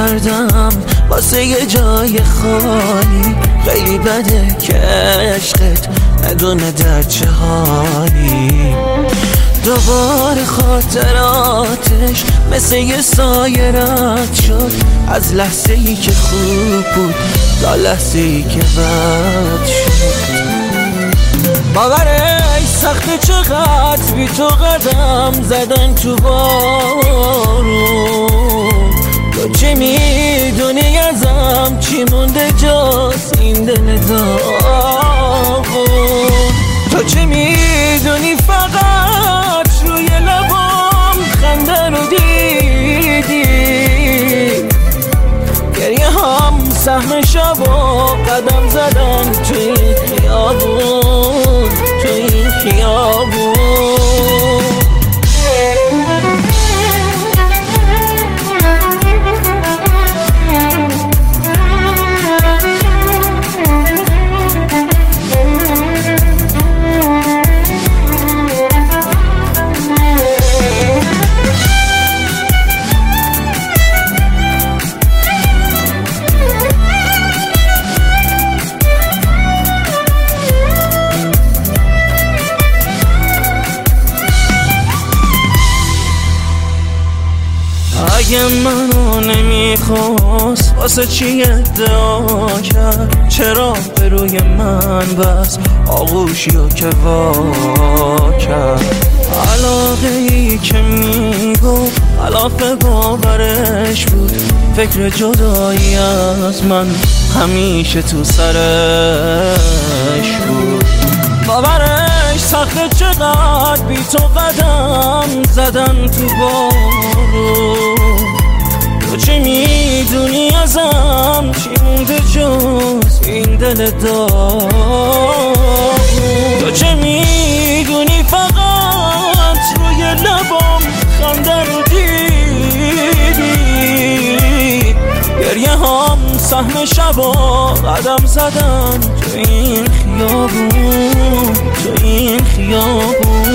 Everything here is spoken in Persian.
کردم واسه یه جای خالی. خیلی بده که عشقت ندونه در چه حالی. دوباره خاطراتش مثل یه سایه رد شد، از لحظه ای که خوب بود تا لحظه ای که بد شد. باورش سخته چقدر بی تو قدم زدن تو بارون. تو چه میدونی ازم چی مونده جز این دل داغون؟ تو چه میدونی فقط روی لبام خنده رو دیدی؟ گریه هم سهم شب و قدم زدن تو این خیابون، تو این خیابون. اگه منو نمیخواست واسه چی ادعا کرد؟ چرا به روی من بس آغوشیو که وا کرد؟ علاقه ای که میگفت خلاف باورش بود، فکر جدایی از من همیشه تو سرش بود. باورش سخته چقدر بی تو قدم زدن تو بارون. تو چه میدونی ازم چی مونده جز این دل داغون؟ تو چه میدونی فقط روی لبام خنده رو دیدی؟ گریه هم سهم شب و قدم زدن تو این خیابون، تو این خیابون.